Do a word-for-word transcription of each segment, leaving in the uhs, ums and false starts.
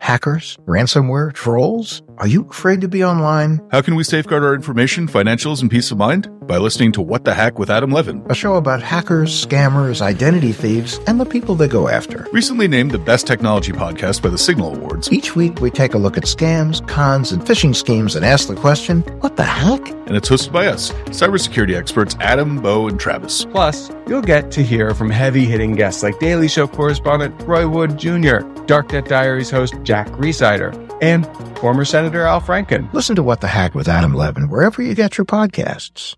Hackers? Ransomware? Trolls? Are you afraid to be online? How can we safeguard our information, financials, and peace of mind? By listening to What the Hack with Adam Levin, A show about hackers, scammers, identity thieves, and the people they go after. recently named the best technology podcast by the Signal Awards. Each week we take a look at scams, cons, and phishing schemes and ask the question, what the heck? And it's hosted by us, cybersecurity experts Adam, Bo, and Travis. Plus, you'll get to hear from heavy-hitting guests like Daily Show correspondent Roy Wood Junior, Darknet Diaries host Jack Rhysider, and former Senator Al Franken. Listen to What the Hack with Adam Levin wherever you get your podcasts.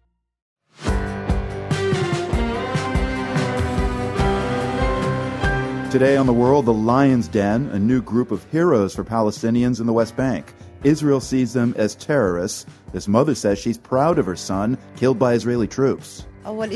Today on The World, the Lion's Den, a new group of heroes for Palestinians in the West Bank. Israel sees them as terrorists. This mother says she's proud of her son, killed by Israeli troops.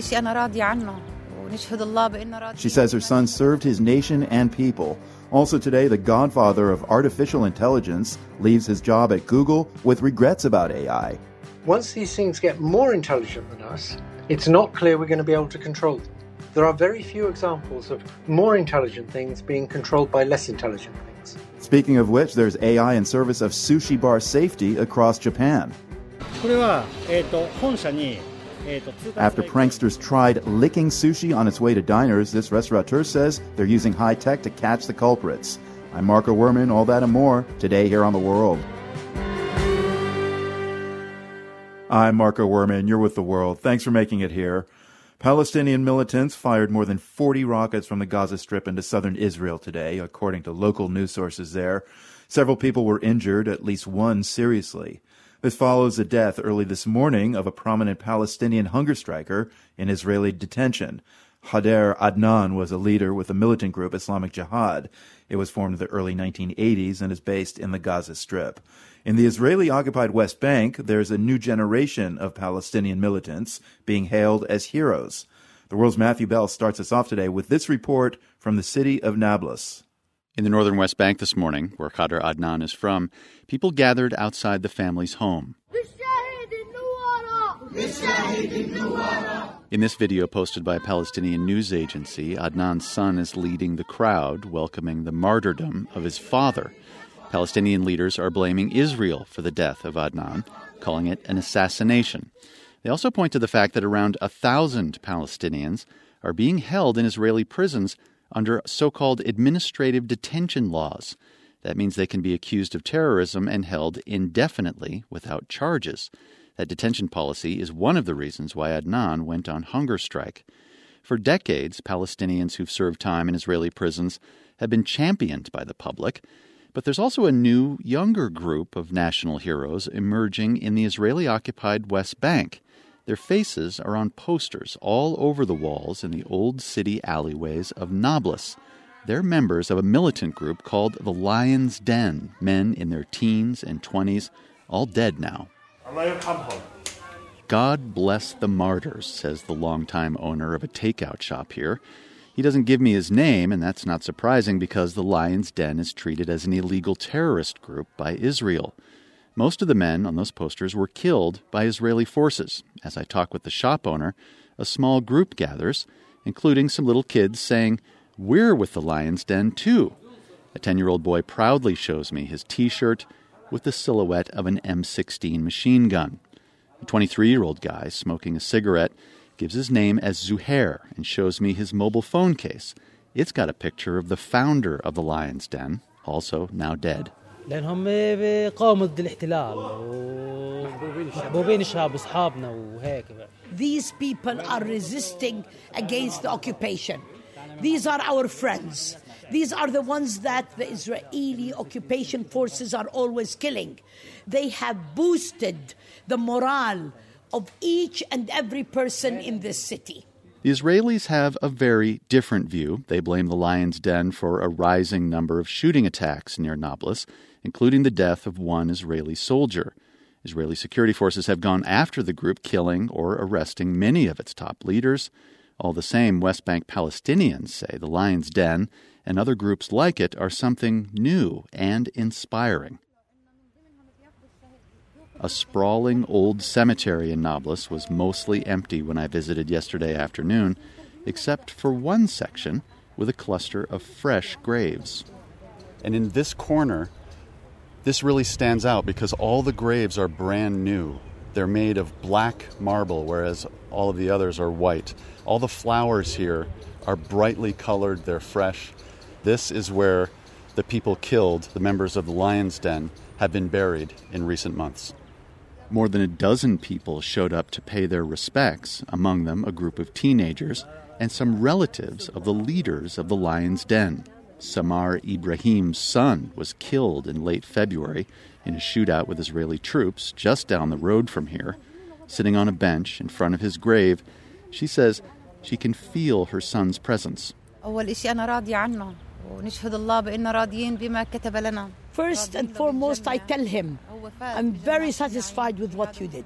She says her son served his nation and people. Also today, the godfather of artificial intelligence leaves his job at Google with regrets about A I. Once these things get more intelligent than us, it's not clear we're going to be able to control them. There are very few examples of more intelligent things being controlled by less intelligent things. Speaking of which, there's A I in service of sushi bar safety across Japan. After pranksters tried licking sushi on its way to diners, this restaurateur says they're using high tech to catch the culprits. I'm Marco Werman, all that and more, today here on The World. I'm Marco Werman, you're with The World. Thanks for making it here. Palestinian militants fired more than forty rockets from the Gaza Strip into southern Israel today, according to local news sources there. Several people were injured, at least one seriously. This follows the death early this morning of a prominent Palestinian hunger striker in Israeli detention. Haider Adnan was a leader with the militant group Islamic Jihad. It was formed in the early nineteen eighties and is based in the Gaza Strip. In the Israeli-occupied West Bank, there's a new generation of Palestinian militants being hailed as heroes. The World's Matthew Bell starts us off today with this report from the city of Nablus. In the northern West Bank this morning, where Haider Adnan is from, people gathered outside the family's home. In this video posted by a Palestinian news agency, Adnan's son is leading the crowd, welcoming the martyrdom of his father. Palestinian leaders are blaming Israel for the death of Adnan, calling it an assassination. They also point to the fact that around a thousand Palestinians are being held in Israeli prisons under so-called administrative detention laws. That means they can be accused of terrorism and held indefinitely without charges. That detention policy is one of the reasons why Adnan went on hunger strike. For decades, Palestinians who've served time in Israeli prisons have been championed by the public. But there's also a new, younger group of national heroes emerging in the Israeli-occupied West Bank. Their faces are on posters all over the walls in the old city alleyways of Nablus. They're members of a militant group called the Lion's Den, men in their teens and twenties, all dead now. God bless the martyrs, says the longtime owner of a takeout shop here. He doesn't give me his name, and that's not surprising because the Lion's Den is treated as an illegal terrorist group by Israel. Most of the men on those posters were killed by Israeli forces. As I talk with the shop owner, a small group gathers, including some little kids saying, "We're with the Lion's Den too." A ten-year-old boy proudly shows me his T-shirt with the silhouette of an M sixteen machine gun. A twenty-three-year-old guy smoking a cigarette gives his name as Zuhair and shows me his mobile phone case. It's got a picture of the founder of the Lion's Den, also now dead. These people are resisting against the occupation. These are our friends. These are the ones that the Israeli occupation forces are always killing. They have boosted the morale of each and every person in this city. The Israelis have a very different view. They blame the Lion's Den for a rising number of shooting attacks near Nablus, including the death of one Israeli soldier. Israeli security forces have gone after the group, killing or arresting many of its top leaders. All the same, West Bank Palestinians say the Lion's Den and other groups like it are something new and inspiring. A sprawling old cemetery in Nablus was mostly empty when I visited yesterday afternoon, except for one section with a cluster of fresh graves. And in this corner, This really stands out because all the graves are brand new. They're made of black marble, whereas all of the others are white. All the flowers here are brightly colored. They're fresh. This is where the people killed, the members of the Lion's Den, have been buried in recent months. More than a dozen people showed up to pay their respects, among them a group of teenagers and some relatives of the leaders of the Lion's Den. Samar Ibrahim's son was killed in late February in a shootout with Israeli troops just down the road from here. Sitting on a bench in front of his grave, she says she can feel her son's presence. First and foremost, I tell him, I'm very satisfied with what you did.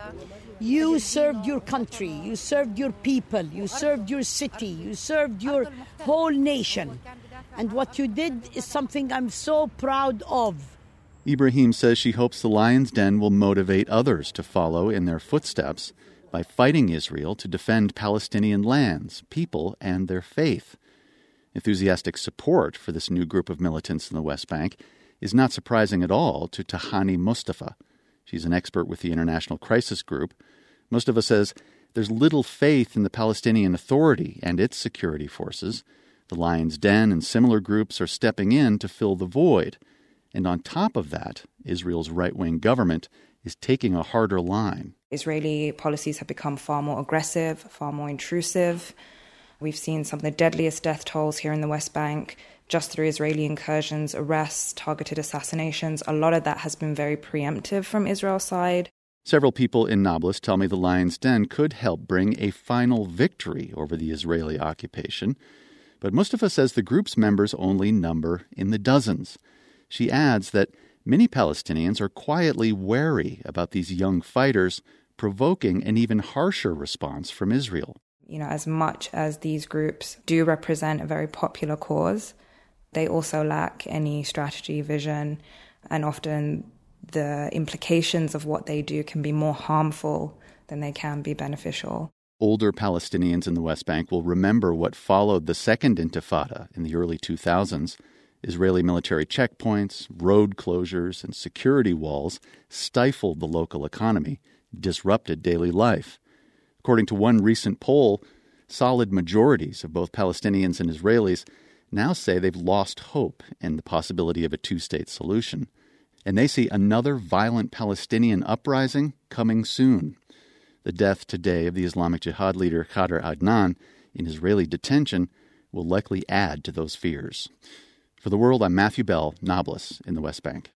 You served your country, you served your people, you served your city, you served your whole nation. And what you did is something I'm so proud of. Ibrahim says she hopes the Lion's Den will motivate others to follow in their footsteps by fighting Israel to defend Palestinian lands, people, and their faith. Enthusiastic support for this new group of militants in the West Bank is not surprising at all to Tahani Mustafa. She's an expert with the International Crisis Group. Mustafa says there's little faith in the Palestinian Authority and its security forces. The Lion's Den and similar groups are stepping in to fill the void. And on top of that, Israel's right-wing government is taking a harder line. Israeli policies have become far more aggressive, far more intrusive. We've seen some of the deadliest death tolls here in the West Bank just through Israeli incursions, arrests, targeted assassinations. A lot of that has been very preemptive from Israel's side. Several people in Nablus tell me the Lion's Den could help bring a final victory over the Israeli occupation. But Mustafa says the group's members only number in the dozens. She adds that many Palestinians are quietly wary about these young fighters, provoking an even harsher response from Israel. You know, as much as these groups do represent a very popular cause, they also lack any strategy, vision, and often the implications of what they do can be more harmful than they can be beneficial. Older Palestinians in the West Bank will remember what followed the Second Intifada in the early two thousands. Israeli military checkpoints, road closures, and security walls stifled the local economy, disrupted daily life. According to one recent poll, solid majorities of both Palestinians and Israelis now say they've lost hope in the possibility of a two-state solution. And they see another violent Palestinian uprising coming soon. The death today of the Islamic Jihad leader Khader Adnan in Israeli detention will likely add to those fears. For The World, I'm Matthew Bell, Nablus in the West Bank.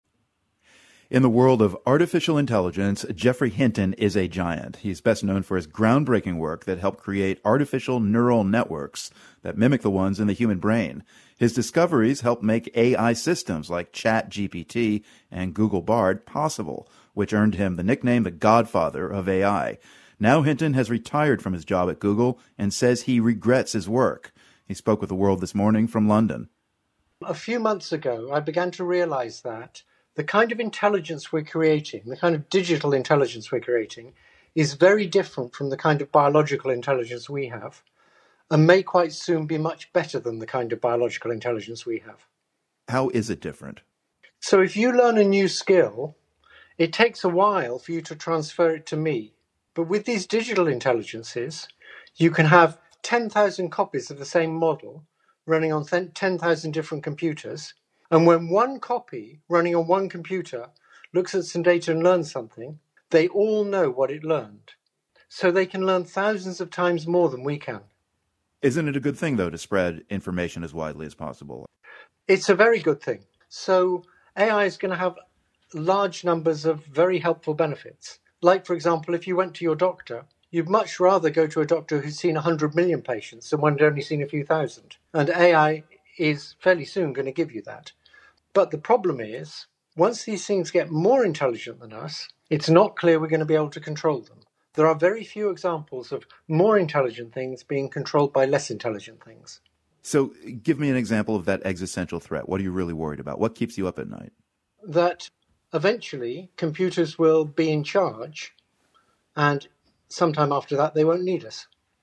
In the world of artificial intelligence, Geoffrey Hinton is a giant. He's best known for his groundbreaking work that helped create artificial neural networks that mimic the ones in the human brain. His discoveries helped make A I systems like ChatGPT and Google Bard possible, which earned him the nickname the Godfather of A I. Now Hinton has retired from his job at Google and says he regrets his work. He spoke with The World this morning from London. A few months ago, I began to realize that the kind of intelligence we're creating, the kind of digital intelligence we're creating, is very different from the kind of biological intelligence we have, and may quite soon be much better than the kind of biological intelligence we have. How is it different? So if you learn a new skill, it takes a while for you to transfer it to me. But with these digital intelligences, you can have ten thousand copies of the same model running on ten thousand different computers. And when one copy running on one computer looks at some data and learns something, they all know what it learned. So they can learn thousands of times more than we can. Isn't it a good thing, though, to spread information as widely as possible? It's a very good thing. So A I is going to have large numbers of very helpful benefits. Like, for example, if you went to your doctor, you'd much rather go to a doctor who's seen one hundred million patients than one who'd only seen a few thousand. And A I is fairly soon going to give you that. But the problem is, once these things get more intelligent than us, it's not clear we're going to be able to control them. There are very few examples of more intelligent things being controlled by less intelligent things. So give me an example of that existential threat. What are you really worried about? What keeps you up at night? That eventually computers will be in charge, and sometime after that they won't need us.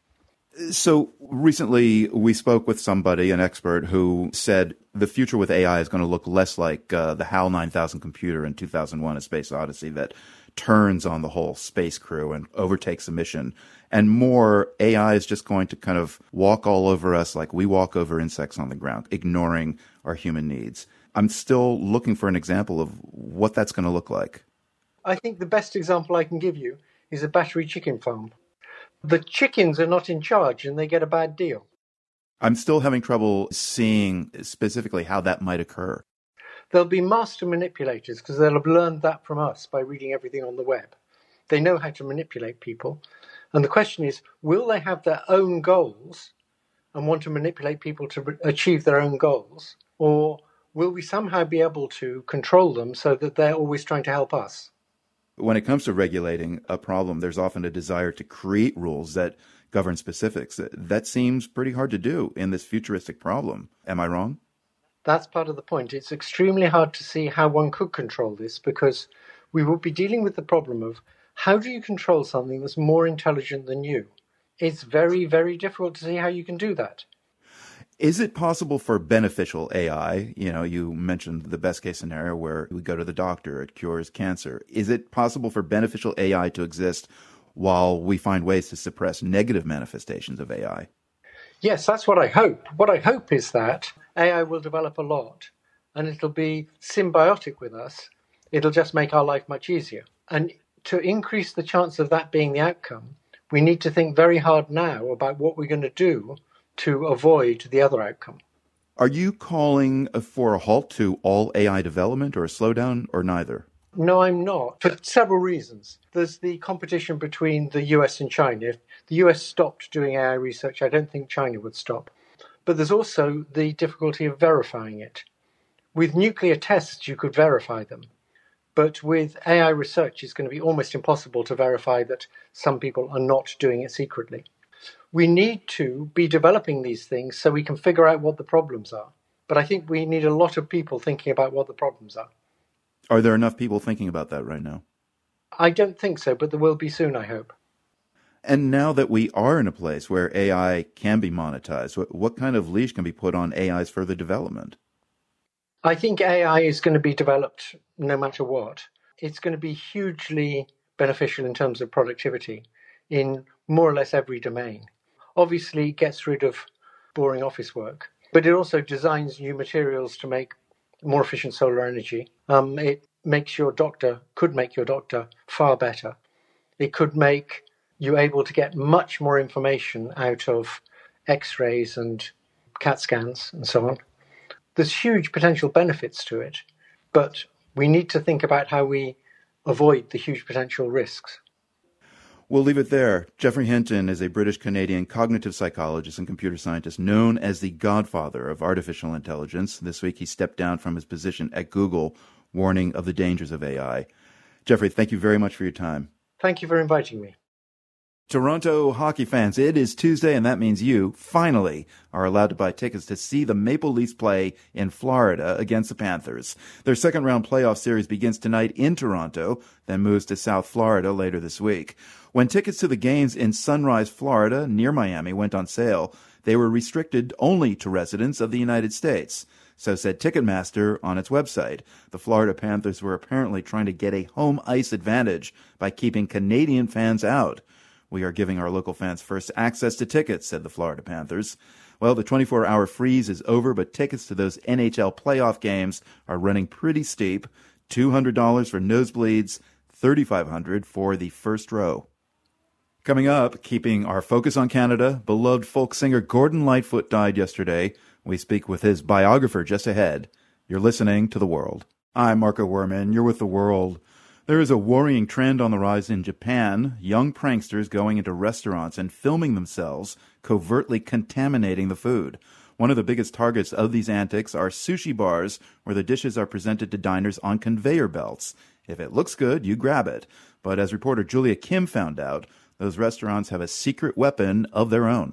So recently we spoke with somebody, an expert, who said the future with A I is going to look less like uh, the HAL nine thousand computer in two thousand one, A Space Odyssey, that turns on the whole space crew and overtakes the mission. And more, A I is just going to kind of walk all over us like we walk over insects on the ground, ignoring our human needs. I'm still looking for an example of what that's going to look like. I think the best example I can give you is a battery chicken farm. The chickens are not in charge and they get a bad deal. I'm still having trouble seeing specifically how that might occur. There'll be master manipulators because they'll have learned that from us by reading everything on the web. They know how to manipulate people. And the question is, will they have their own goals and want to manipulate people to achieve their own goals? Or will we somehow be able to control them so that they're always trying to help us? When it comes to regulating a problem, there's often a desire to create rules that govern specifics. That seems pretty hard to do in this futuristic problem. Am I wrong? That's part of the point. It's extremely hard to see how one could control this because we would be dealing with the problem of how do you control something that's more intelligent than you? It's very, very difficult to see how you can do that. Is it possible for beneficial A I? You know, you mentioned the best case scenario where we go to the doctor, it cures cancer. Is it possible for beneficial A I to exist while we find ways to suppress negative manifestations of A I? Yes, that's what I hope. What I hope is that A I will develop a lot and it'll be symbiotic with us. It'll just make our life much easier. And to increase the chance of that being the outcome, we need to think very hard now about what we're going to do to avoid the other outcome. Are you calling for a halt to all A I development or a slowdown or neither? No, I'm not, for several reasons. There's the competition between the U S and China. If the U S stopped doing A I research, I don't think China would stop. But there's also the difficulty of verifying it. With nuclear tests, you could verify them. But with A I research, it's going to be almost impossible to verify that some people are not doing it secretly. We need to be developing these things so we can figure out what the problems are. But I think we need a lot of people thinking about what the problems are. Are there enough people thinking about that right now? I don't think so, but there will be soon, I hope. And now that we are in a place where A I can be monetized, what, what kind of leash can be put on A I's further development? I think A I is going to be developed no matter what. It's going to be hugely beneficial in terms of productivity in more or less every domain. Obviously, it gets rid of boring office work, but it also designs new materials to make more efficient solar energy. Um, it makes your doctor, could make your doctor far better. It could make you able to get much more information out of X-rays and CAT scans and so on. There's huge potential benefits to it, but we need to think about how we avoid the huge potential risks. We'll leave it there. Geoffrey Hinton is a British-Canadian cognitive psychologist and computer scientist known as the godfather of artificial intelligence. This week he stepped down from his position at Google, warning of the dangers of A I. Geoffrey, thank you very much for your time. Thank you for inviting me. Toronto hockey fans, it is Tuesday, and that means you, finally, are allowed to buy tickets to see the Maple Leafs play in Florida against the Panthers. Their second-round playoff series begins tonight in Toronto, then moves to South Florida later this week. When tickets to the games in Sunrise, Florida, near Miami, went on sale, they were restricted only to residents of the United States. So said Ticketmaster on its website. The Florida Panthers were apparently trying to get a home ice advantage by keeping Canadian fans out. We are giving our local fans first access to tickets, said the Florida Panthers. Well, the twenty-four hour freeze is over, but tickets to those N H L playoff games are running pretty steep. two hundred dollars for nosebleeds, thirty-five hundred dollars for the first row. Coming up, keeping our focus on Canada, beloved folk singer Gordon Lightfoot died yesterday. We speak with his biographer just ahead. You're listening to The World. I'm Marco Werman. You're with The World. There is a worrying trend on the rise in Japan, young pranksters going into restaurants and filming themselves, covertly contaminating the food. One of the biggest targets of these antics are sushi bars, where the dishes are presented to diners on conveyor belts. If it looks good, you grab it. But as reporter Julia Kim found out, those restaurants have a secret weapon of their own.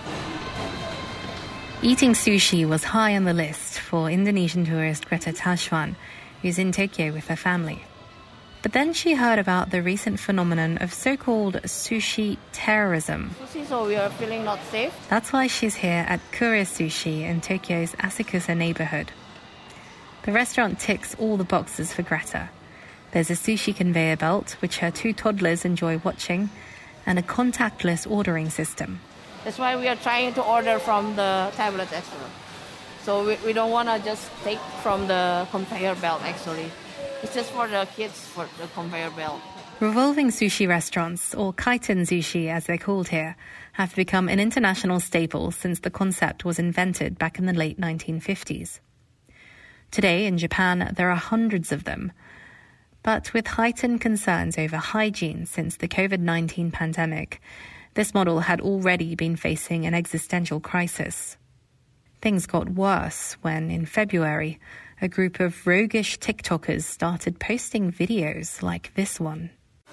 Eating sushi was high on the list for Indonesian tourist Greta Tashwan, who's in Tokyo with her family. But then she heard about the recent phenomenon of so-called sushi terrorism. Sushi, so we are feeling not safe. That's why she's here at Kura Sushi in Tokyo's Asakusa neighborhood. The restaurant ticks all the boxes for Greta. There's a sushi conveyor belt, which her two toddlers enjoy watching, and a contactless ordering system. That's why we are trying to order from the tablet, actually. So we, we don't want to just take from the conveyor belt, actually. It's just for the kids, for the conveyor belt. Revolving sushi restaurants, or kaiten sushi as they're called here, have become an international staple since the concept was invented back in the late nineteen fifties. Today in Japan, there are hundreds of them. But with heightened concerns over hygiene since the covid nineteen pandemic, this model had already been facing an existential crisis. Things got worse when, in February, a group of roguish TikTokers started posting videos like this one.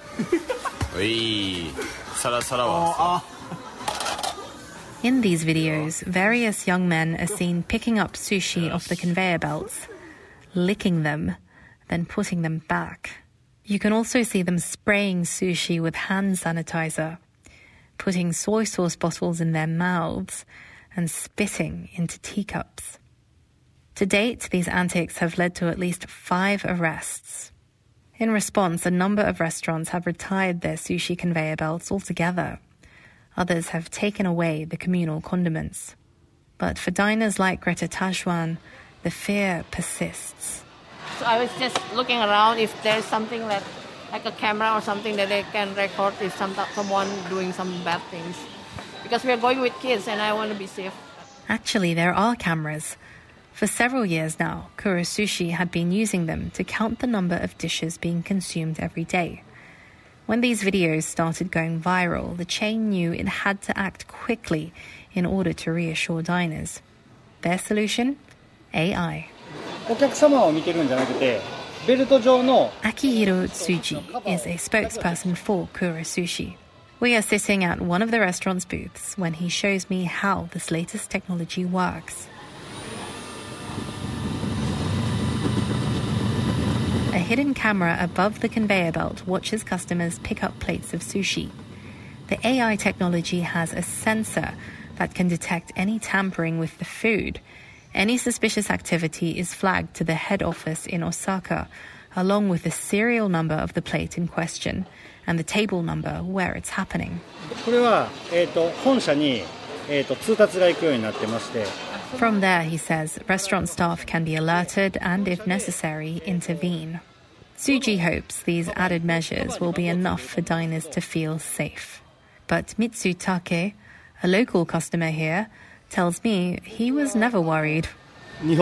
In these videos, various young men are seen picking up sushi off the conveyor belts, licking them, then putting them back. You can also see them spraying sushi with hand sanitizer, putting soy sauce bottles in their mouths, and spitting into teacups. To date, these antics have led to at least five arrests. In response, a number of restaurants have retired their sushi conveyor belts altogether. Others have taken away the communal condiments. But for diners like Greta Tajwan, the fear persists. So I was just looking around if there's something like, like a camera or something that they can record if some, someone doing some bad things. Because we are going with kids and I want to be safe. Actually, there are cameras. For several years now, Kura Sushi had been using them to count the number of dishes being consumed every day. When these videos started going viral, the chain knew it had to act quickly in order to reassure diners. Their solution? A I. Akihiro Tsuji is a spokesperson for Kura Sushi. We are sitting at one of the restaurant's booths when he shows me how this latest technology works. A hidden camera above the conveyor belt watches customers pick up plates of sushi. The A I technology has a sensor that can detect any tampering with the food. Any suspicious activity is flagged to the head office in Osaka, along with the serial number of the plate in question and the table number where it's happening. From there, he says, restaurant staff can be alerted and, if necessary, intervene. Tsuji hopes these added measures will be enough for diners to feel safe. But Mitsu Take, a local customer here, tells me he was never worried. These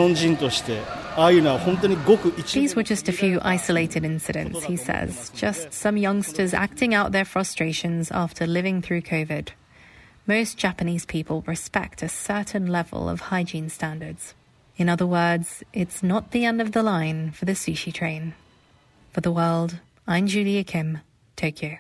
were just a few isolated incidents, he says, just some youngsters acting out their frustrations after living through COVID. Most Japanese people respect a certain level of hygiene standards. In other words, it's not the end of the line for the sushi train. For The World, I'm Julia Kim, Tokyo.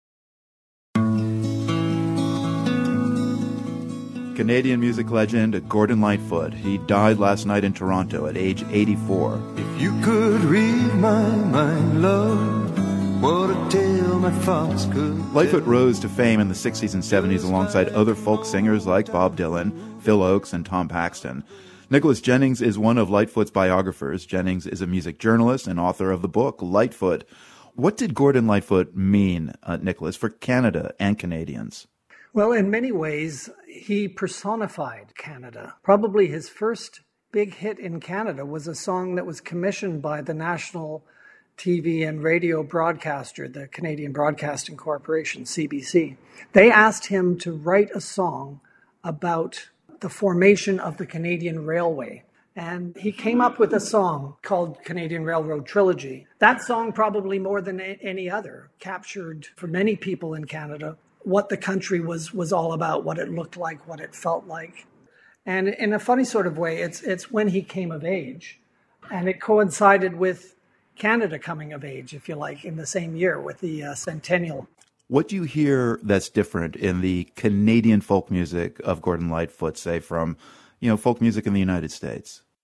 Canadian music legend Gordon Lightfoot. He died last night in Toronto at age eighty-four. If you could read my mind, love, what a tale my thoughts could. Lightfoot rose to fame in the sixties and seventies alongside other folk singers like Bob Dylan, Phil Oakes, and Tom Paxton. Nicholas Jennings is one of Lightfoot's biographers. Jennings is a music journalist and author of the book Lightfoot. What did Gordon Lightfoot mean, uh, Nicholas, for Canada and Canadians? Well, in many ways, he personified Canada. Probably his first big hit in Canada was a song that was commissioned by the national T V and radio broadcaster, the Canadian Broadcasting Corporation, C B C. They asked him to write a song about the formation of the Canadian Railway. And he came up with a song called Canadian Railroad Trilogy. That song, probably more than any other, captured for many people in Canada what the country was was all about, what it looked like, what it felt like. And in a funny sort of way, it's it's when he came of age. And it coincided with Canada coming of age, if you like, in the same year with the uh, centennial. What do you hear that's different in the Canadian folk music of Gordon Lightfoot, say, from, you know, folk music in the United States?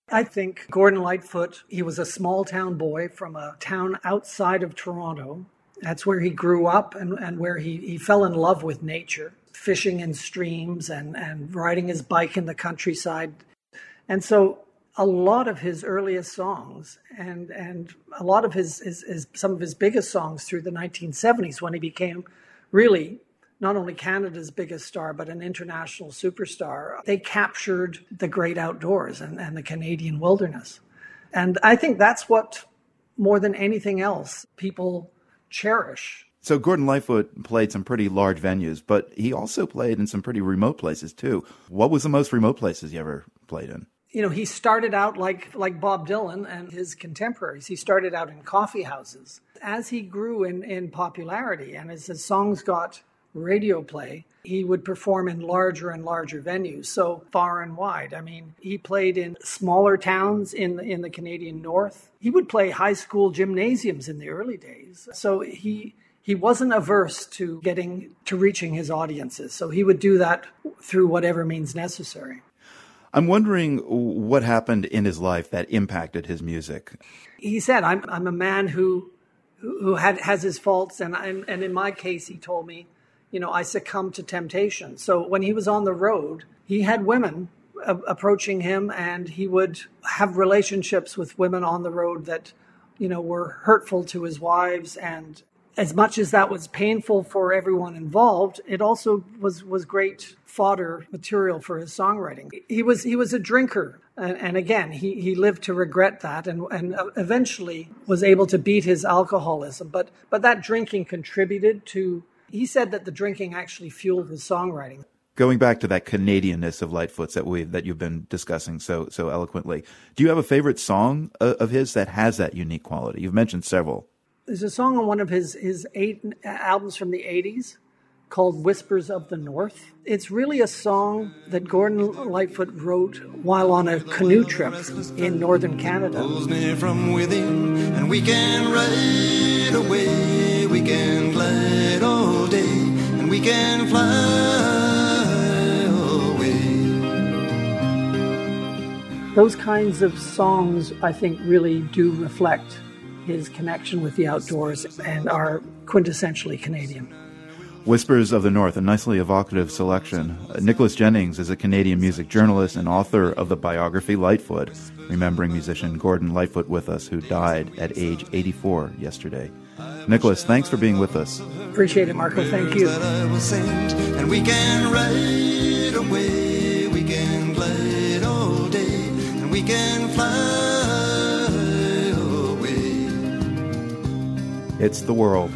I think Gordon Lightfoot, he was a small town boy from a town outside of Toronto. That's where he grew up and, and where he, he fell in love with nature, fishing in streams and, and riding his bike in the countryside. And so a lot of his earliest songs and and a lot of his, his, his some of his biggest songs through the nineteen seventies, when he became really not only Canada's biggest star, but an international superstar, they captured the great outdoors and, and the Canadian wilderness. And I think that's what, more than anything else, people cherish. So Gordon Lightfoot played some pretty large venues, but he also played in some pretty remote places too. What was the most remote places you ever played in? You know, he started out like like Bob Dylan and his contemporaries. He started out in coffee houses. As he grew in, in popularity and as his songs got radio play, he would perform in larger and larger venues, so far and wide. I mean, he played in smaller towns in the, in the Canadian North. He would play high school gymnasiums in the early days. So he he wasn't averse to getting to reaching his audiences. So he would do that through whatever means necessary. I'm wondering what happened in his life that impacted his music. He said, I'm I'm a man who who had has his faults, and and, and in my case, he told me, you know, I succumbed to temptation. So when he was on the road, he had women uh, approaching him, and he would have relationships with women on the road that, you know, were hurtful to his wives. And as much as that was painful for everyone involved, it also was, was great fodder material for his songwriting. He was he was a drinker. And, and again, he, he lived to regret that and, and eventually was able to beat his alcoholism. But but that drinking contributed to... He said that the drinking actually fueled his songwriting. Going back to that Canadianness of Lightfoot's that we that you've been discussing so so eloquently, do you have a favorite song of his that has that unique quality? You've mentioned several. There's a song on one of his, his eight albums from the eighties called Whispers of the North. It's really a song that Gordon Lightfoot wrote while on a canoe trip in northern Canada. Pulls me from within, and we can ride away, we can glide all day, and we can fly away. Those kinds of songs, I think, really do reflect his connection with the outdoors and are quintessentially Canadian. Whispers of the North, a nicely evocative selection. Uh, Nicholas Jennings is a Canadian music journalist and author of the biography Lightfoot, remembering musician Gordon Lightfoot with us, who died at age eighty-four yesterday. Nicholas, thanks for being with us. Appreciate it, Marco. Thank you. And we can ride away, we can glide all day, and we can fly away. It's The World.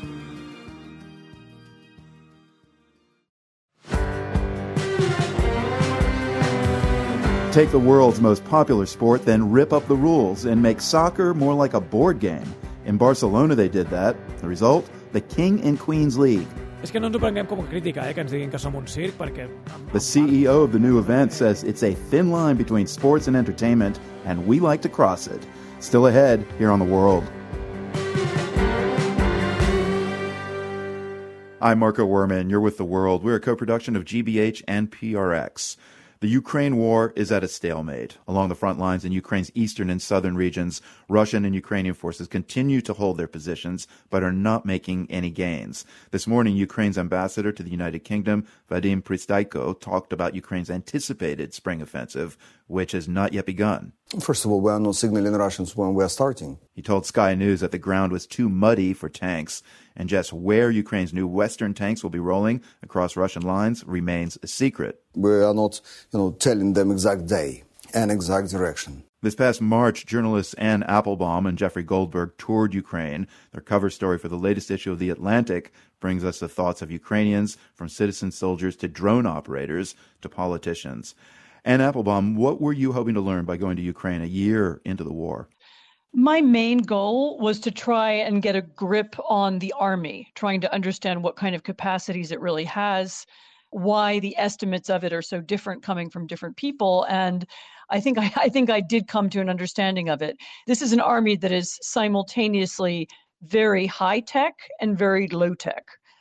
Take the world's most popular sport, then rip up the rules and make soccer more like a board game. In Barcelona they did that. The result? The King and Queens League. És que no ens ho prenguem com a crítica, eh, que ens diguin que som un circ, perquè... The C E O of the new event says it's a thin line between sports and entertainment, and we like to cross it. Still ahead here on The World. I'm Marco Werman. You're with The World. We're a co-production of G B H and P R X. The Ukraine war is at a stalemate. Along the front lines in Ukraine's eastern and southern regions, Russian and Ukrainian forces continue to hold their positions, but are not making any gains. This morning, Ukraine's ambassador to the United Kingdom, Vadim Pristaiko, talked about Ukraine's anticipated spring offensive, which has not yet begun. First of all, we are not signaling Russians when we are starting. He told Sky News that the ground was too muddy for tanks, and just where Ukraine's new Western tanks will be rolling across Russian lines remains a secret. We are not, you know, telling them exact day and exact direction. This past March, journalists Anne Applebaum and Jeffrey Goldberg toured Ukraine. Their cover story for the latest issue of The Atlantic brings us the thoughts of Ukrainians, from citizen soldiers to drone operators to politicians. Anne Applebaum, what were you hoping to learn by going to Ukraine a year into the war? My main goal was to try and get a grip on the army, trying to understand what kind of capacities it really has, why the estimates of it are so different coming from different people. And I think I, I think I did come to an understanding of it. This is an army that is simultaneously very high tech and very low tech.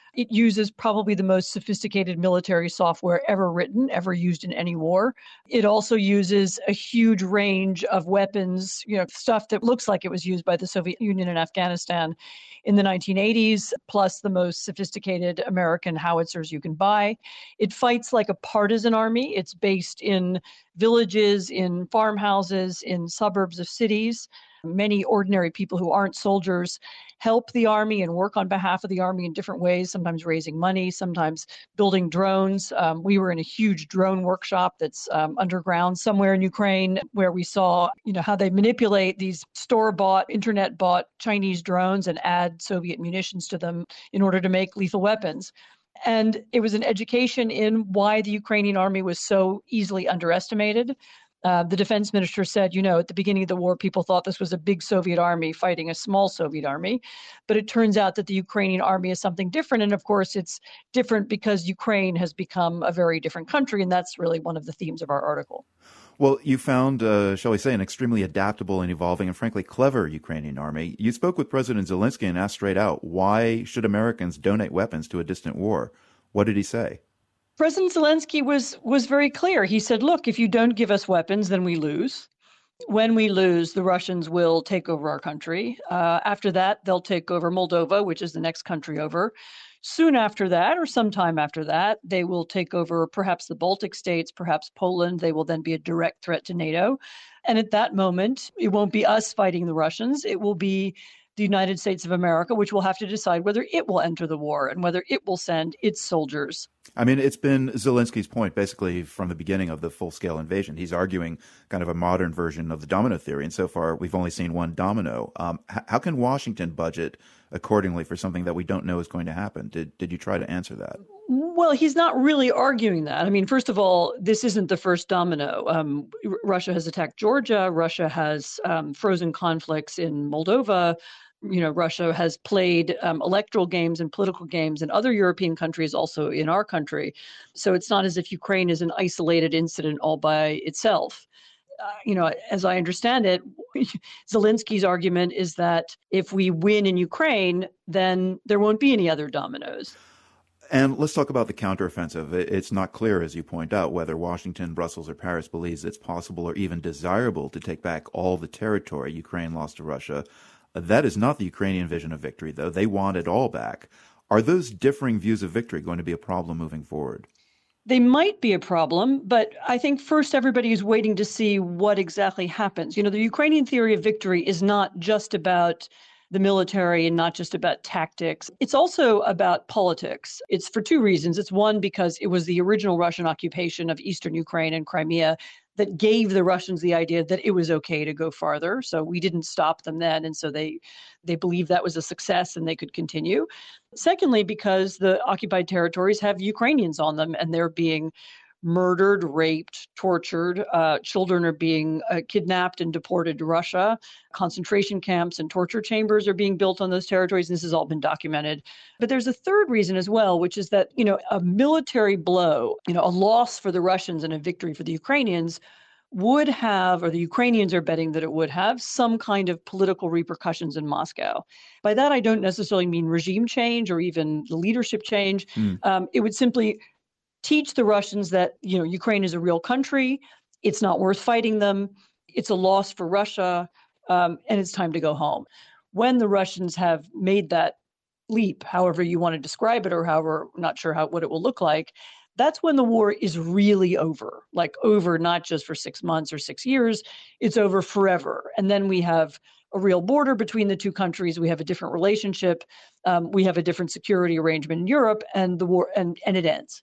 It uses probably the most sophisticated military software ever written, ever used in any war. It also uses a huge range of weapons, you know, stuff that looks like it was used by the Soviet Union in Afghanistan in the nineteen eighties, plus the most sophisticated American howitzers you can buy. It fights like a partisan army. It's based in villages, in farmhouses, in suburbs of cities. Many ordinary people who aren't soldiers help the army and work on behalf of the army in different ways, sometimes raising money, sometimes building drones. Um, we were in a huge drone workshop that's um, underground somewhere in Ukraine, where we saw, you know, how they manipulate these store-bought, internet-bought Chinese drones and add Soviet munitions to them in order to make lethal weapons. And it was an education in why the Ukrainian army was so easily underestimated. Uh, the defense minister said, you know, at the beginning of the war, people thought this was a big Soviet army fighting a small Soviet army. But it turns out that the Ukrainian army is something different. And of course, it's different because Ukraine has become a very different country. And that's really one of the themes of our article. Well, you found, uh, shall we say, an extremely adaptable and evolving and frankly clever Ukrainian army. You spoke with President Zelensky and asked straight out, why should Americans donate weapons to a distant war? What did he say? President Zelensky was was very clear. He said, look, if you don't give us weapons, then we lose. When we lose, the Russians will take over our country. Uh, after that, they'll take over Moldova, which is the next country over. Soon after that, or sometime after that, they will take over perhaps the Baltic states, perhaps Poland. They will then be a direct threat to NATO. And at that moment, it won't be us fighting the Russians. It will be the United States of America, which will have to decide whether it will enter the war and whether it will send its soldiers. I mean, it's been Zelensky's point basically from the beginning of the full-scale invasion. He's arguing kind of a modern version of the domino theory, and so far we've only seen one domino. Um, h- how can Washington budget accordingly for something that we don't know is going to happen? Did did you try to answer that? Well, he's not really arguing that. I mean, first of all, this isn't the first domino. Um, R- Russia has attacked Georgia. Russia has um, frozen conflicts in Moldova. You know, Russia has played um, electoral games and political games in other European countries, also in our country. So it's not as if Ukraine is an isolated incident all by itself. Uh, you know, as I understand it, Zelensky's argument is that if we win in Ukraine, then there won't be any other dominoes. And let's talk about the counteroffensive. It's not clear, as you point out, whether Washington, Brussels, or Paris believes it's possible or even desirable to take back all the territory Ukraine lost to Russia. That is not the Ukrainian vision of victory, though. They want it all back. Are those differing views of victory going to be a problem moving forward? They might be a problem, but I think first everybody is waiting to see what exactly happens. You know, the Ukrainian theory of victory is not just about the military and not just about tactics. It's also about politics. It's for two reasons. It's one, because it was the original Russian occupation of eastern Ukraine and Crimea that gave the Russians the idea that it was okay to go farther. So we didn't stop them then. And so they they believed that was a success and they could continue. Secondly, because the occupied territories have Ukrainians on them and they're being murdered, raped, tortured. Uh, children are being uh, kidnapped and deported to Russia. Concentration camps and torture chambers are being built on those territories. And this has all been documented. But there's a third reason as well, which is that, you know, a military blow, you know, a loss for the Russians and a victory for the Ukrainians would have, or the Ukrainians are betting that it would have, some kind of political repercussions in Moscow. By that, I don't necessarily mean regime change or even the leadership change. Mm. Um, it would simply teach the Russians that, you know, Ukraine is a real country. It's not worth fighting them. It's a loss for Russia, um, and it's time to go home. When the Russians have made that leap, however you want to describe it, or however, not sure how what it will look like, that's when the war is really over, like over not just for six months or six years, it's over forever. And then we have a real border between the two countries. We have a different relationship. Um, we have a different security arrangement in Europe, and the war and, and it ends.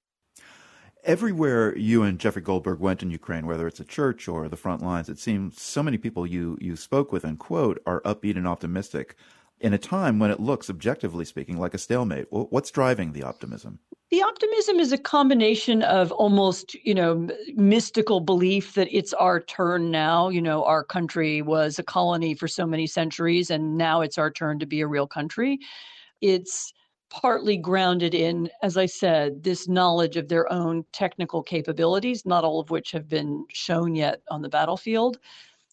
Everywhere you and Jeffrey Goldberg went in Ukraine, whether it's a church or the front lines, it seems so many people you, you spoke with and quote are upbeat and optimistic in a time when it looks, objectively speaking, like a stalemate. What's driving the optimism? The optimism is a combination of almost, you know, mystical belief that it's our turn now. You know, our country was a colony for so many centuries, and now it's our turn to be a real country. It's partly grounded in, as I said, this knowledge of their own technical capabilities, not all of which have been shown yet on the battlefield.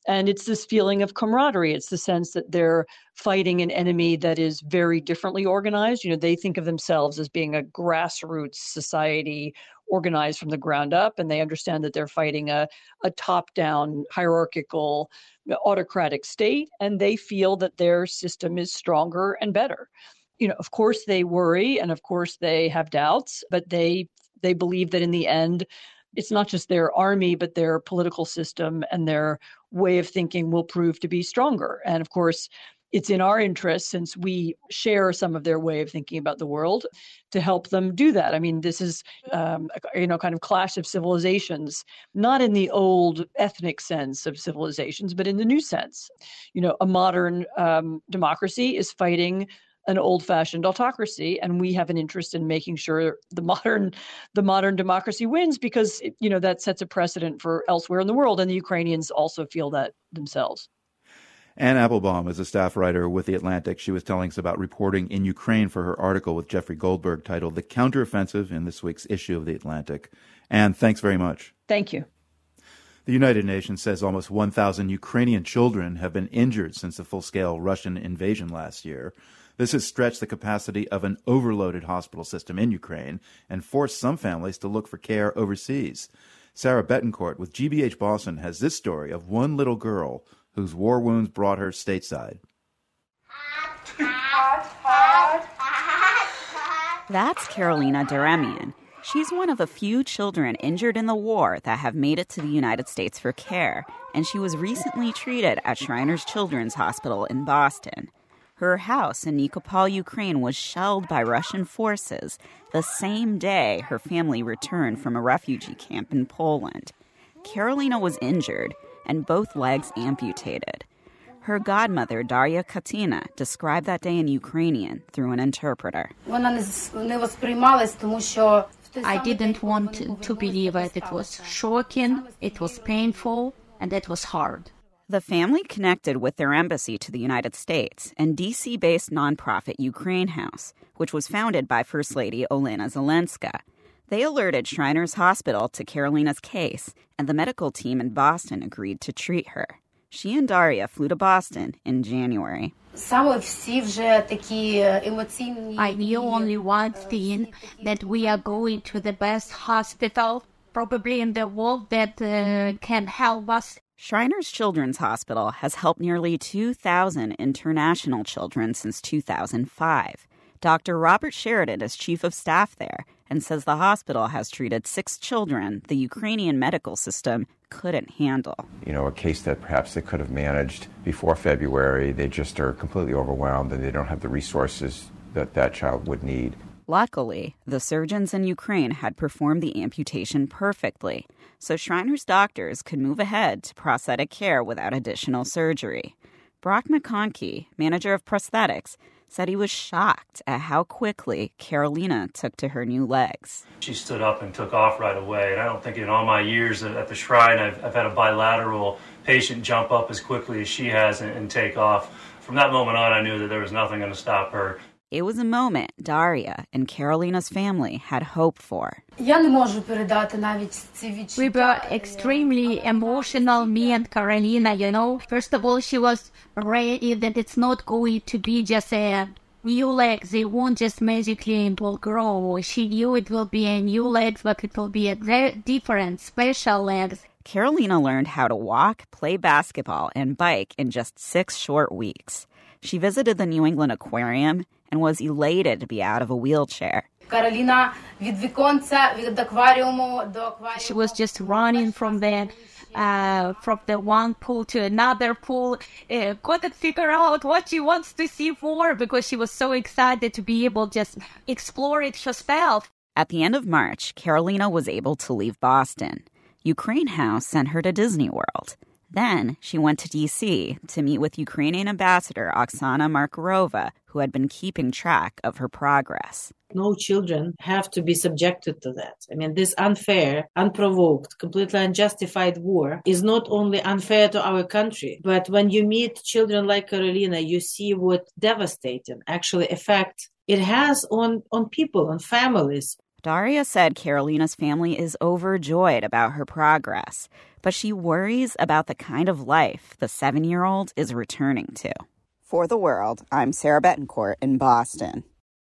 And it's this feeling of camaraderie. It's the sense that they're fighting an enemy that is very differently organized. You know, they think of themselves as being a grassroots society organized from the ground up, and they understand that they're fighting a, a top-down, hierarchical, autocratic state, and they feel that their system is stronger and better. You know, of course they worry, and of course they have doubts, but they they believe that in the end, it's not just their army, but their political system and their way of thinking will prove to be stronger. And of course, it's in our interest, since we share some of their way of thinking about the world, to help them do that. I mean, this is, um, a, you know, kind of clash of civilizations, not in the old ethnic sense of civilizations, but in the new sense. You know, a modern um, democracy is fighting an old-fashioned autocracy, and we have an interest in making sure the modern the modern democracy wins, because, you know, that sets a precedent for elsewhere in the world, and the Ukrainians also feel that themselves. Anne Applebaum is a staff writer with The Atlantic. She was telling us about reporting in Ukraine for her article with Jeffrey Goldberg titled The Counteroffensive in this week's issue of The Atlantic. Anne, thanks very much. Thank you. The United Nations says almost one thousand Ukrainian children have been injured since the full-scale Russian invasion last year. This has stretched the capacity of an overloaded hospital system in Ukraine and forced some families to look for care overseas. Sarah Betancourt with G B H Boston has this story of one little girl whose war wounds brought her stateside. That's Carolina Deremian. She's one of a few children injured in the war that have made it to the United States for care, and she was recently treated at Shriners Children's Hospital in Boston. Her house in Nikopol, Ukraine, was shelled by Russian forces the same day her family returned from a refugee camp in Poland. Carolina was injured and both legs amputated. Her godmother, Daria Katina, described that day in Ukrainian through an interpreter. I didn't want to believe it. It was shocking, it was painful, and it was hard. The family connected with their embassy to the United States and D C-based nonprofit Ukraine House, which was founded by First Lady Olena Zelenska. They alerted Shriners Hospital to Carolina's case, and the medical team in Boston agreed to treat her. She and Daria flew to Boston in January. I knew only one thing, that we are going to the best hospital, probably in the world, that uh, can help us. Shriners Children's Hospital has helped nearly two thousand international children since two thousand five. Doctor Robert Sheridan is chief of staff there and says the hospital has treated six children the Ukrainian medical system couldn't handle. You know, a case that perhaps they could have managed before February, they just are completely overwhelmed and they don't have the resources that that child would need. Luckily, the surgeons in Ukraine had performed the amputation perfectly, so Shriners doctors could move ahead to prosthetic care without additional surgery. Brock McConkey, manager of prosthetics, said he was shocked at how quickly Carolina took to her new legs. She stood up and took off right away, and I don't think in all my years at the Shrine I've, I've had a bilateral patient jump up as quickly as she has and, and take off. From that moment on, I knew that there was nothing going to stop her. It was a moment Daria and Carolina's family had hoped for. We were extremely emotional, me and Carolina, you know. First of all, she was ready that it's not going to be just a new leg. They won't just magically will grow. She knew it will be a new leg, but it will be a very different, special legs. Carolina learned how to walk, play basketball, and bike in just six short weeks. She visited the New England Aquarium and was elated to be out of a wheelchair. She was just running from the uh, from the one pool to another pool, uh, couldn't figure out what she wants to see more because she was so excited to be able to just explore it herself. At the end of March, Carolina was able to leave Boston. Ukraine House sent her to Disney World. Then she went to D C to meet with Ukrainian Ambassador Oksana Markarova, who had been keeping track of her progress. No children have to be subjected to that. I mean, this unfair, unprovoked, completely unjustified war is not only unfair to our country, but when you meet children like Carolina, you see what devastating actually effect it has on, on people, on families. Daria said Carolina's family is overjoyed about her progress, but she worries about the kind of life the seven-year-old is returning to. For the World, I'm Sarah Betancourt in Boston.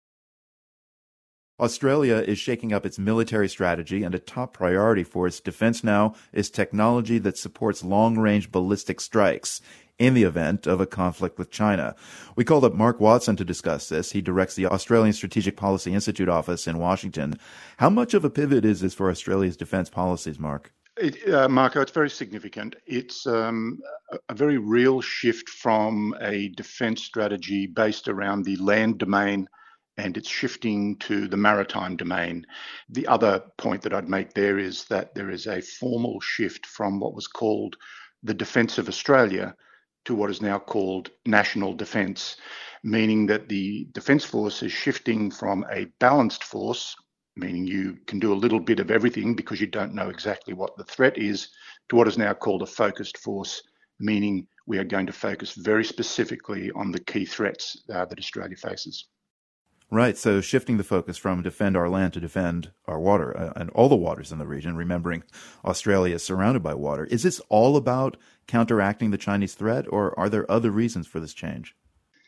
Australia is shaking up its military strategy, and a top priority for its defense now is technology that supports long-range ballistic strikes in the event of a conflict with China. We called up Mark Watson to discuss this. He directs the Australian Strategic Policy Institute office in Washington. How much of a pivot is this for Australia's defense policies, Mark? It, uh, Marco, it's very significant. It's um, a, a very real shift from a defense strategy based around the land domain, and it's shifting to the maritime domain. The other point that I'd make there is that there is a formal shift from what was called the Defence of Australia to what is now called national defence, meaning that the Defence Force is shifting from a balanced force, meaning you can do a little bit of everything because you don't know exactly what the threat is, to what is now called a focused force, meaning we are going to focus very specifically on the key threats uh, that Australia faces. Right, so shifting the focus from defend our land to defend our water uh, and all the waters in the region, remembering Australia is surrounded by water. Is this all about counteracting the Chinese threat, or are there other reasons for this change?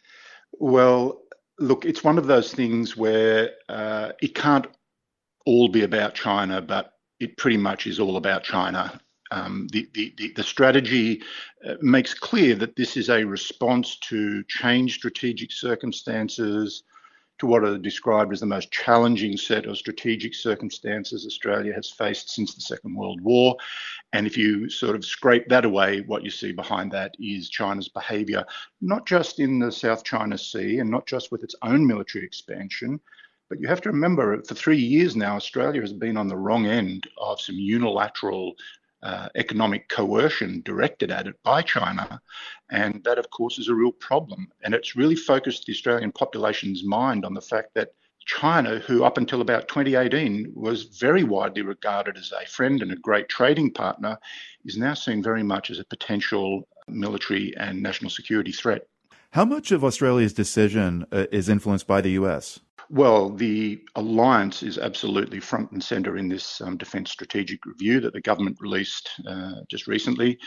Well, look, it's one of those things where uh, it can't all be about China, but it pretty much is all about China. Um, the, the, the, the strategy uh, makes clear that this is a response to changed strategic circumstances, to what are described as the most challenging set of strategic circumstances Australia has faced since the Second World War. And if you sort of scrape that away, what you see behind that is China's behaviour, not just in the South China Sea and not just with its own military expansion, but you have to remember, for three years now, Australia has been on the wrong end of some unilateral Uh, economic coercion directed at it by China. And that, of course, is a real problem. And it's really focused the Australian population's mind on the fact that China, who up until about twenty eighteen was very widely regarded as a friend and a great trading partner, is now seen very much as a potential military and national security threat. How much of Australia's decision uh, is influenced by the U S? Well, the alliance is absolutely front and centre in this um, Defence Strategic Review that the government released uh, just recently.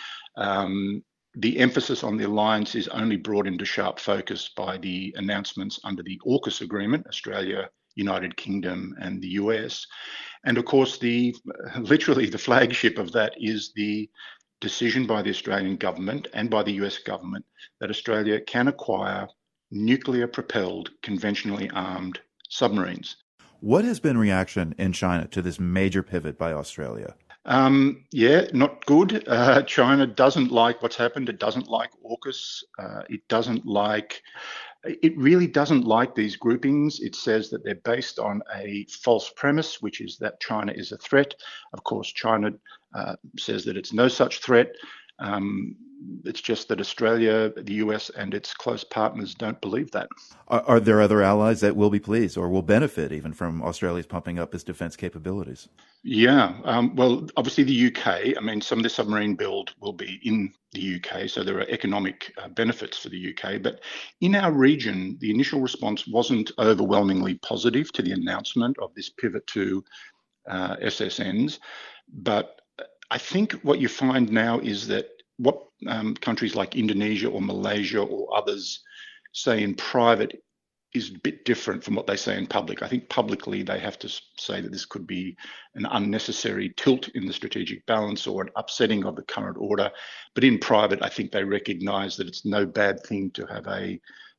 Um, the emphasis on the alliance is only brought into sharp focus by the announcements under the AUKUS agreement, Australia, United Kingdom and the U S. And of course, the literally the flagship of that is the decision by the Australian government and by the U S government that Australia can acquire nuclear-propelled, conventionally armed submarines. What has been reaction in China to this major pivot by Australia? Um, yeah, not good. Uh, China doesn't like what's happened. It doesn't like AUKUS. Uh, it doesn't like, it really doesn't like these groupings. It says that they're based on a false premise, which is that China is a threat. Of course, China uh, says that it's no such threat. Um, It's just that Australia, the U S, and its close partners don't believe that. Are, are there other allies that will be pleased or will benefit even from Australia's pumping up its defence capabilities? Yeah, um, well, obviously the U K, I mean, some of the submarine build will be in the U K, so there are economic uh, benefits for the U K. But in our region, the initial response wasn't overwhelmingly positive to the announcement of this pivot to uh, S S Ns. But I think what you find now is that what um, countries like Indonesia or Malaysia or others say in private is a bit different from what they say in public. I think publicly they have to say that this could be an unnecessary tilt in the strategic balance or an upsetting of the current order. But in private, I think they recognise that it's no bad thing to have a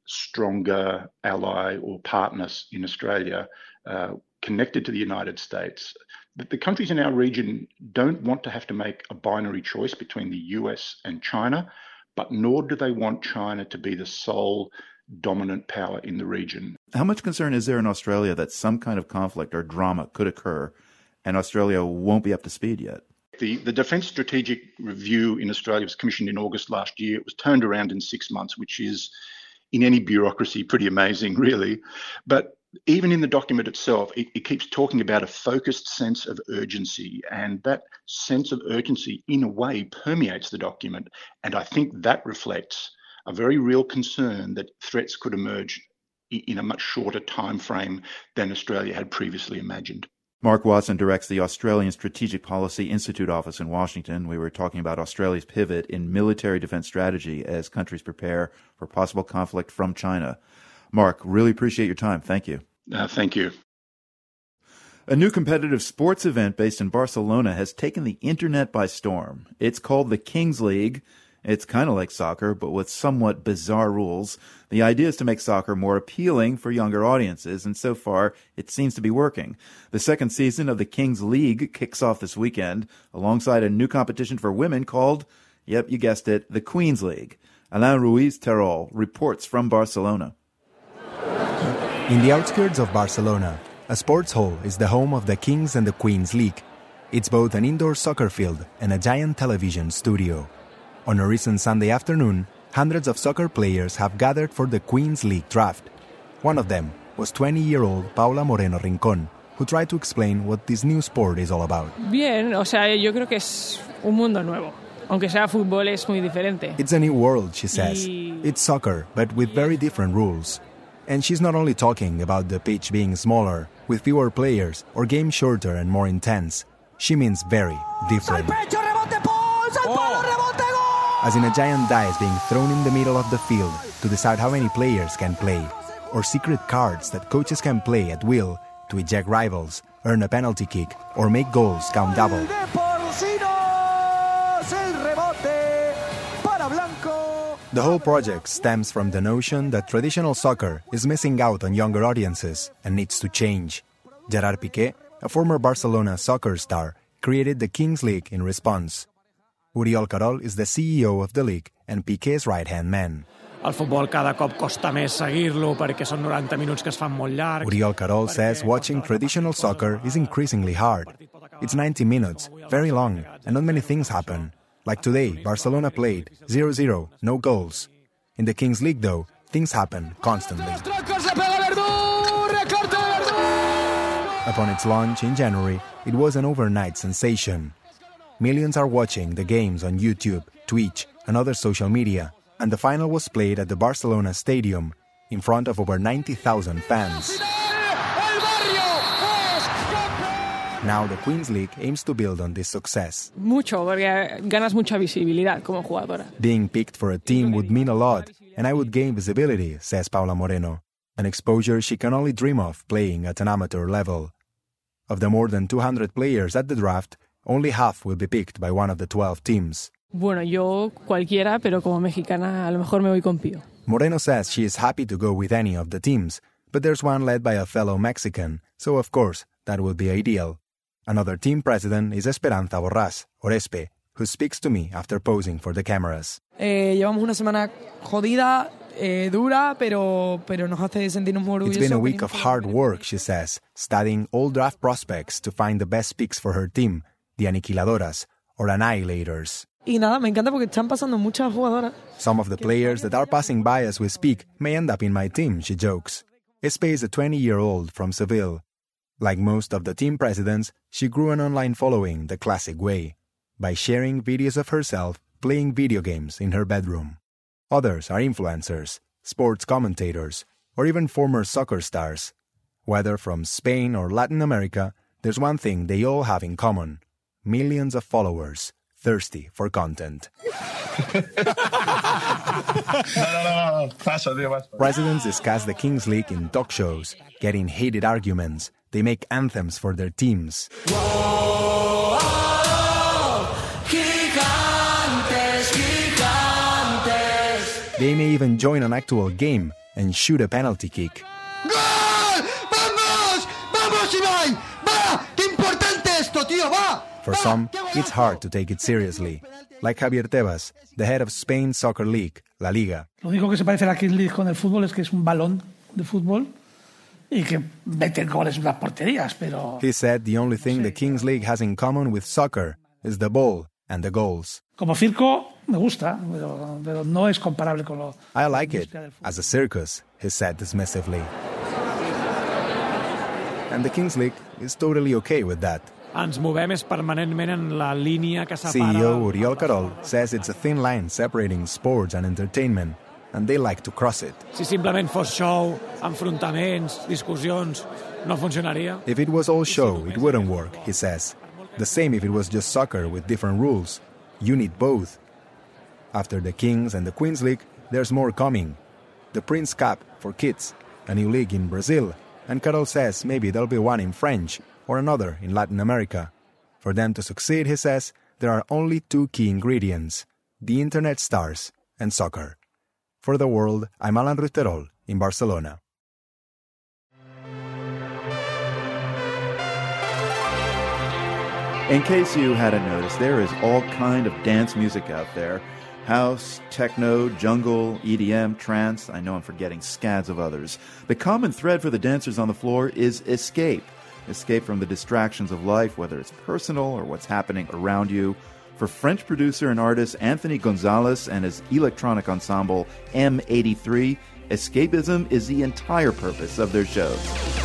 stronger ally or partner in Australia uh, connected to the United States. The countries in our region don't want to have to make a binary choice between the U S and China, but nor do they want China to be the sole dominant power in the region. How much concern is there in Australia that some kind of conflict or drama could occur and Australia won't be up to speed yet? The, the Defence Strategic Review in Australia was commissioned in August last year. It was turned around in six months, which is, in any bureaucracy, pretty amazing, really. But even in the document itself, it, it keeps talking about a focused sense of urgency, and that sense of urgency, in a way, permeates the document. And I think that reflects a very real concern that threats could emerge in a much shorter time frame than Australia had previously imagined. Mark Watson directs the Australian Strategic Policy Institute office in Washington. We were talking about Australia's pivot in military defense strategy as countries prepare for possible conflict from China. Mark, really appreciate your time. Thank you. Uh, thank you. A new competitive sports event based in Barcelona has taken the internet by storm. It's called the Kings League. It's kind of like soccer, but with somewhat bizarre rules. The idea is to make soccer more appealing for younger audiences, and so far, it seems to be working. The second season of the Kings League kicks off this weekend, alongside a new competition for women called, yep, you guessed it, the Queens League. Alain Ruiz-Terol reports from Barcelona. In the outskirts of Barcelona, a sports hall is the home of the Kings and the Queens League. It's both an indoor soccer field and a giant television studio. On a recent Sunday afternoon, hundreds of soccer players have gathered for the Queens League draft. One of them was twenty-year-old Paula Moreno Rincón, who tried to explain what this new sport is all about. Bien, o sea, yo creo que es un mundo nuevo. Aunque sea fútbol, es muy diferente. It's a new world, she says. It's soccer, but with very different rules. And she's not only talking about the pitch being smaller, with fewer players, or games shorter and more intense. She means very different. As in a giant dice being thrown in the middle of the field to decide how many players can play, or secret cards that coaches can play at will to eject rivals, earn a penalty kick, or make goals count double. The whole project stems from the notion that traditional soccer is missing out on younger audiences and needs to change. Gerard Piqué, a former Barcelona soccer star, created the Kings League in response. Oriol Carol is the C E O of the league and Piqué's right-hand man. El futbol cada cop costa més seguir-lo perquè són noranta minuts que es fan molt llargs. Oriol Carol says watching traditional soccer is increasingly hard. It's ninety minutes, very long, and not many things happen. Like today, Barcelona played zero zero, no goals. In the Kings League, though, things happen constantly. Upon its launch in January, it was an overnight sensation. Millions are watching the games on YouTube, Twitch, and other social media, and the final was played at the Barcelona Stadium in front of over ninety thousand fans. Now the Queens League aims to build on this success. Mucho, porque ganas mucha visibilidad como jugadora. Being picked for a team would mean a lot, and I would gain visibility, says Paula Moreno, an exposure she can only dream of playing at an amateur level. Of the more than two hundred players at the draft, only half will be picked by one of the twelve teams. Bueno, yo cualquiera, pero como mexicana a lo mejor me voy con Pío. Moreno says she is happy to go with any of the teams, but there's one led by a fellow Mexican, so of course that would be ideal. Another team president is Esperanza Borrás, or Espe, who speaks to me after posing for the cameras. Eh, llevamos una semana jodida, eh, dura, pero, pero nos hace sentirnos muy orgullosos. It's been a week of hard work, she says, studying all draft prospects to find the best picks for her team, the Aniquiladoras, or Annihilators. Y nada, me encanta porque están pasando muchas jugadoras. Some of the players that are passing by as we speak may end up in my team, she jokes. Espe is a twenty-year-old from Seville. Like most of the team presidents, she grew an online following the classic way, by sharing videos of herself playing video games in her bedroom. Others are influencers, sports commentators, or even former soccer stars. Whether from Spain or Latin America, there's one thing they all have in common: millions of followers thirsty for content. Presidents discuss the Kings League in talk shows, get in heated arguments. They make anthems for their teams. Whoa, oh, gigantes, gigantes. They may even join an actual game and shoot a penalty kick. ¡Gol! ¡Vamos! ¡Vamos, Ibai! ¡Va! ¡Qué importante esto, tío! ¡Va! For some, it's hard to take it seriously. Like Javier Tebas, the head of Spain's soccer league, La Liga. Lo único que se parece a la Kings League con el fútbol es que es un balón de fútbol y que meten goles en las porterías, pero... He said the only thing the Kings League has in common with soccer is the ball and the goals. Como circo me gusta, pero, pero no es comparable con lo... I like it, as a circus, he said dismissively. And the Kings League is totally okay with that. Ens movem és permanentment en la línia que separa... C E O Oriol Carol says it's a thin line separating sports and entertainment, and they like to cross it. Si simplement fos show, enfrontaments, discussions, no funcionaria. If it was all show, it wouldn't work, he says. The same if it was just soccer with different rules. You need both. After the Kings and the Queens League, there's more coming. The Prince Cup for kids, a new league in Brazil, and Carol says maybe there'll be one in French or another in Latin America. For them to succeed, he says, there are only two key ingredients: the internet stars and soccer. For The World, I'm Alan Ruterol in Barcelona. In case you hadn't noticed, there is all kind of dance music out there. House, techno, jungle, E D M, trance. I know I'm forgetting scads of others. The common thread for the dancers on the floor is escape. Escape from the distractions of life, whether it's personal or what's happening around you. For French producer and artist Anthony Gonzalez and his electronic ensemble M eighty-three, escapism is the entire purpose of their shows.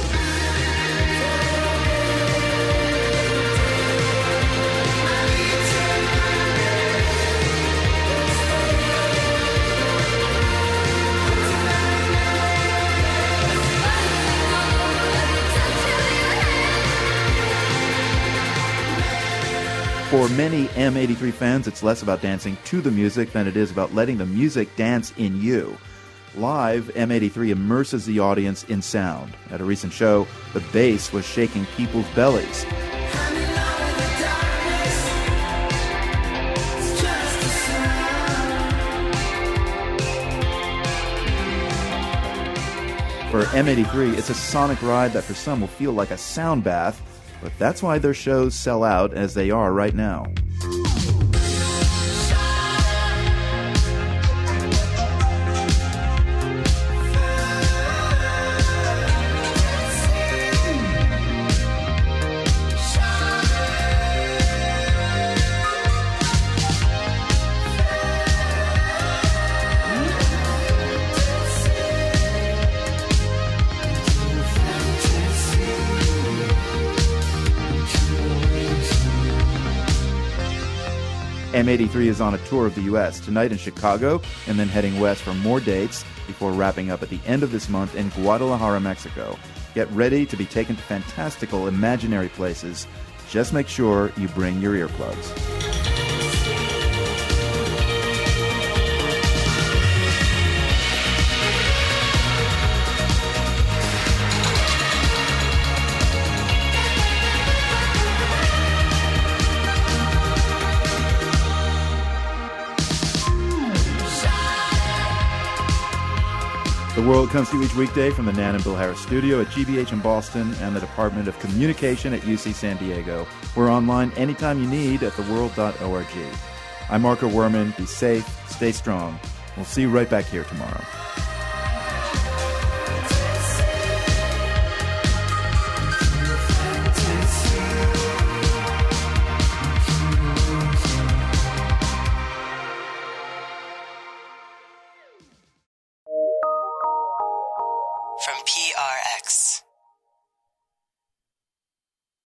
For many M eighty-three fans, it's less about dancing to the music than it is about letting the music dance in you. Live, M eighty-three immerses the audience in sound. At a recent show, the bass was shaking people's bellies. For M eighty-three, it's a sonic ride that for some will feel like a sound bath, but that's why their shows sell out as they are right now. M eighty-three is on a tour of the U S, tonight in Chicago, and then heading west for more dates before wrapping up at the end of this month in Guadalajara, Mexico. Get ready to be taken to fantastical, imaginary places. Just make sure you bring your earplugs. The World comes to you each weekday from the Nan and Bill Harris studio at G B H in Boston and the Department of Communication at U C San Diego. We're online anytime you need at the world dot org. I'm Marco Werman. Be safe, stay strong. We'll see you right back here tomorrow.